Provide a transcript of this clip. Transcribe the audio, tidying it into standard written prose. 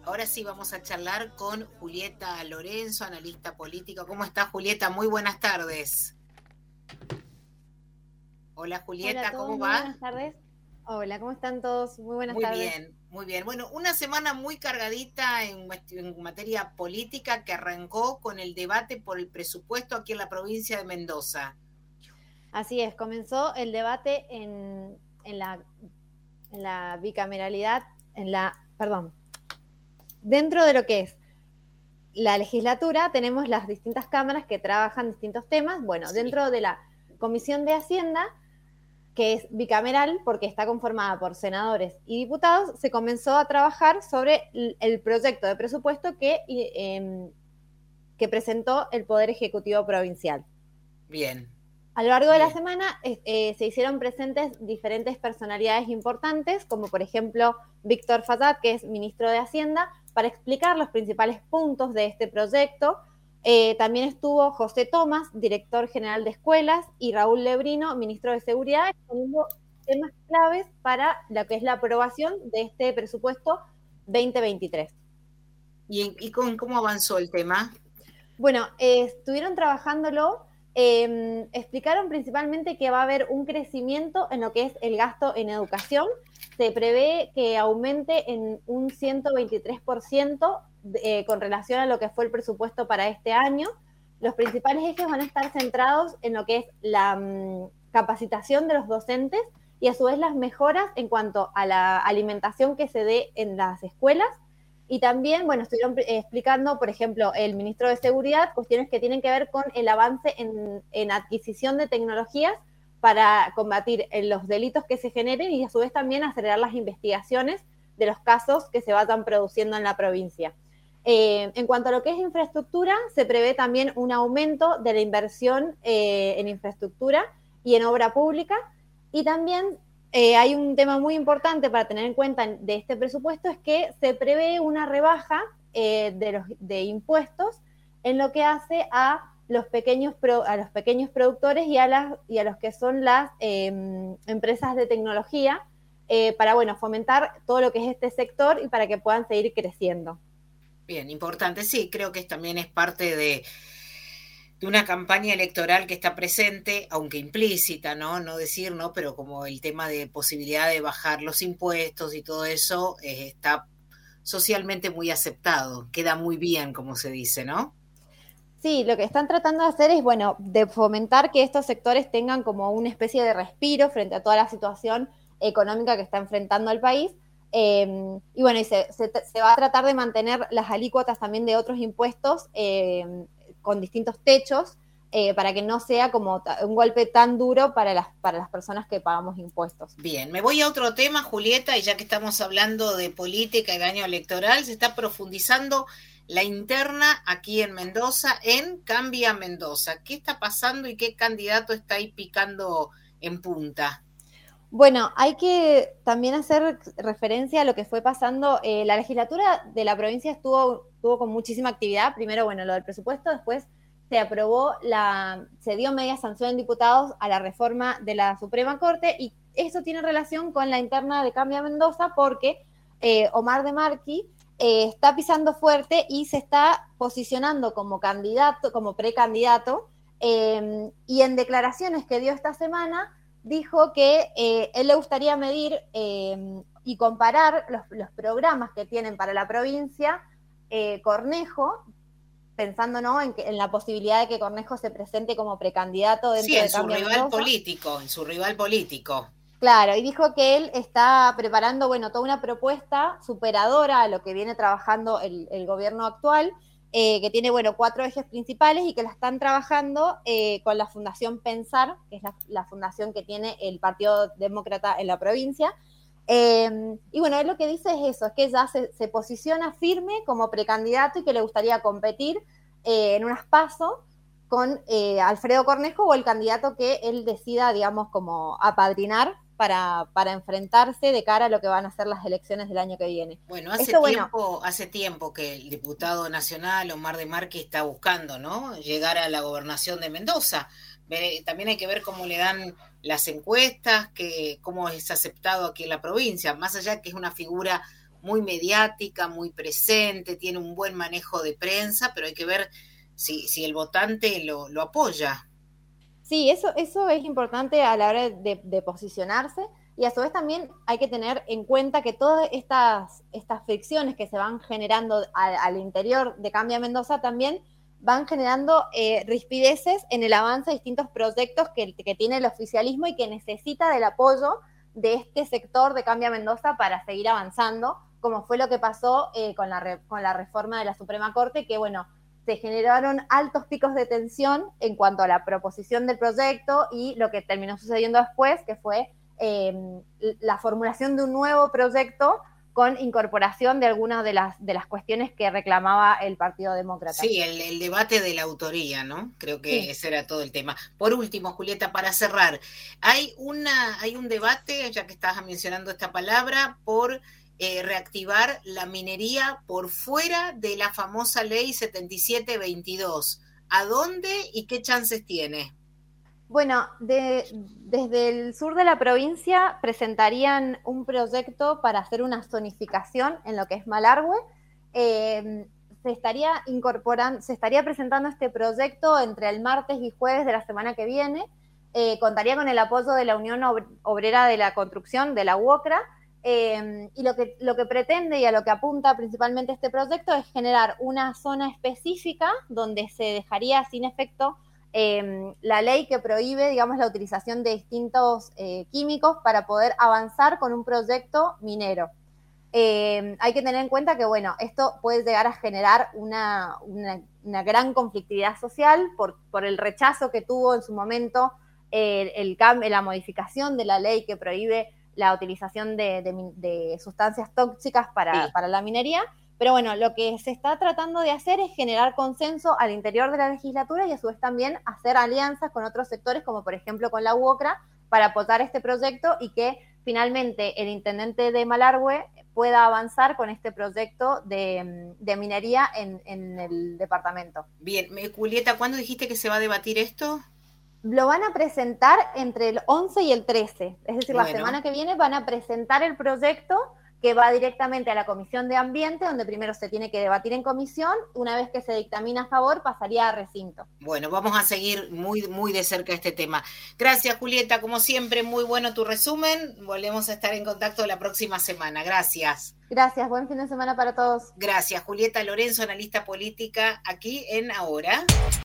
Ahora sí vamos a charlar con Julieta Lorenzo, analista política. ¿Cómo está, Julieta? Muy buenas tardes. Hola, Hola a Julieta, todos, ¿cómo muy va? buenas tardes. Hola, ¿cómo están todos? Muy buenas Muy tardes. bien, muy bien. Bueno, una semana muy cargadita en materia política que arrancó con el debate por el presupuesto aquí en la provincia de Mendoza. Así es, comenzó el debate en la bicameralidad, dentro de lo que es la legislatura tenemos las distintas cámaras que trabajan distintos temas. Bueno, Sí. dentro de la Comisión de Hacienda, que es bicameral porque está conformada por senadores y diputados, se comenzó a trabajar sobre el proyecto de presupuesto que presentó el Poder Ejecutivo Provincial. Bien. A lo largo de la Bien. semana se hicieron presentes diferentes personalidades importantes, como por ejemplo Víctor Fassad, que es ministro de Hacienda, para explicar los principales puntos de este proyecto. También estuvo José Tomás, director general de escuelas, y Raúl Lebrino, ministro de Seguridad, exponiendo temas claves para lo que es la aprobación de este presupuesto 2023. ¿Y cómo avanzó el tema? Bueno, estuvieron trabajándolo, explicaron principalmente que va a haber un crecimiento en lo que es el gasto en educación. Se prevé que aumente en un 123% con relación a lo que fue el presupuesto para este año. Los principales ejes van a estar centrados en lo que es la capacitación de los docentes y a su vez las mejoras en cuanto a la alimentación que se dé en las escuelas. Y también, bueno, estuvieron explicando, por ejemplo, el ministro de Seguridad, cuestiones que tienen que ver con el avance en adquisición de tecnologías para combatir los delitos que se generen y a su vez también acelerar las investigaciones de los casos que se vayan produciendo en la provincia. En cuanto a lo que es infraestructura, se prevé también un aumento de la inversión en infraestructura y en obra pública. Y también hay un tema muy importante para tener en cuenta de este presupuesto, es que se prevé una rebaja de impuestos en lo que hace a los pequeños productores y a los que son las empresas de tecnología para, bueno, fomentar todo lo que es este sector y para que puedan seguir creciendo. Bien, importante. Sí, creo que también es parte de una campaña electoral que está presente, aunque implícita, ¿no? No decir, ¿no? Pero como el tema de posibilidad de bajar los impuestos y todo eso está socialmente muy aceptado, queda muy bien, como se dice, ¿no? Sí, lo que están tratando de hacer es, bueno, de fomentar que estos sectores tengan como una especie de respiro frente a toda la situación económica que está enfrentando el país. Y bueno, se va a tratar de mantener las alícuotas también de otros impuestos con distintos techos para que no sea como un golpe tan duro para las personas que pagamos impuestos. Bien, me voy a otro tema, Julieta, y ya que estamos hablando de política y de año electoral, se está profundizando la interna aquí en Mendoza, en Cambia Mendoza. ¿Qué está pasando y qué candidato está ahí picando en punta? Bueno, hay que también hacer referencia a lo que fue pasando. La legislatura de la provincia estuvo con muchísima actividad. Primero, bueno, lo del presupuesto, después se dio media sanción en diputados a la reforma de la Suprema Corte y eso tiene relación con la interna de Cambia Mendoza porque Omar de Marqui está pisando fuerte y se está posicionando como candidato, como precandidato, y en declaraciones que dio esta semana dijo que él le gustaría medir y comparar los programas que tienen para la provincia Cornejo, pensando, ¿no?, en la posibilidad de que Cornejo se presente como precandidato Sí, dentro en de su Cambia rival Mendoza. político, en su rival político. Claro, y dijo que él está preparando, bueno, toda una propuesta superadora a lo que viene trabajando el gobierno actual, que tiene, bueno, 4 ejes principales y que la están trabajando con la Fundación Pensar, que es la fundación que tiene el Partido Demócrata en la provincia. Y bueno, él lo que dice es eso, es que ya se posiciona firme como precandidato y que le gustaría competir en unas PASO con Alfredo Cornejo o el candidato que él decida, digamos, como apadrinar para enfrentarse de cara a lo que van a ser las elecciones del año que viene. Bueno, Esto, bueno, hace tiempo que el diputado nacional Omar de Marqui está buscando, ¿no?, llegar a la gobernación de Mendoza. También hay que ver cómo le dan las encuestas, cómo es aceptado aquí en la provincia, más allá que es una figura muy mediática, muy presente, tiene un buen manejo de prensa, pero hay que ver si el votante lo apoya. Sí, eso es importante a la hora de posicionarse, y a su vez también hay que tener en cuenta que todas estas fricciones que se van generando al interior de Cambia Mendoza también van generando rispideces en el avance de distintos proyectos que tiene el oficialismo y que necesita del apoyo de este sector de Cambia Mendoza para seguir avanzando, como fue lo que pasó con la reforma de la Suprema Corte, que bueno, se generaron altos picos de tensión en cuanto a la proposición del proyecto y lo que terminó sucediendo después, que fue la formulación de un nuevo proyecto con incorporación de algunas de las cuestiones que reclamaba el Partido Demócrata. Sí, el debate de la autoría, ¿no? Creo que sí. ese era todo el tema. Por último, Julieta, para cerrar, hay un debate, ya que estabas mencionando esta palabra, por reactivar la minería por fuera de la famosa ley 7722. ¿A dónde y qué chances tiene? Bueno, desde el sur de la provincia presentarían un proyecto para hacer una zonificación en lo que es Malargüe. Se estaría presentando este proyecto entre el martes y jueves de la semana que viene. Contaría con el apoyo de la Unión Obrera de la Construcción, de la UOCRA, y lo que pretende y a lo que apunta principalmente este proyecto es generar una zona específica donde se dejaría sin efecto la ley que prohíbe, digamos, la utilización de distintos químicos para poder avanzar con un proyecto minero. Hay que tener en cuenta que, bueno, esto puede llegar a generar una gran conflictividad social por el rechazo que tuvo en su momento la modificación de la ley que prohíbe la utilización de sustancias tóxicas para la minería. Pero bueno, lo que se está tratando de hacer es generar consenso al interior de la legislatura y a su vez también hacer alianzas con otros sectores, como por ejemplo con la UOCRA, para apoyar este proyecto y que finalmente el intendente de Malargüe pueda avanzar con este proyecto de minería en el departamento. Bien, Julieta, ¿cuándo dijiste que se va a debatir esto? Lo van a presentar entre el 11 y el 13, es decir, Bueno. La semana que viene van a presentar el proyecto que va directamente a la Comisión de Ambiente, donde primero se tiene que debatir en comisión, una vez que se dictamina a favor pasaría a recinto. Bueno, vamos a seguir muy, muy de cerca este tema. Gracias, Julieta, como siempre, muy bueno tu resumen. Volvemos a estar en contacto la próxima semana. Gracias. Gracias, buen fin de semana para todos. Gracias, Julieta Lorenzo, analista política, aquí en Ahora.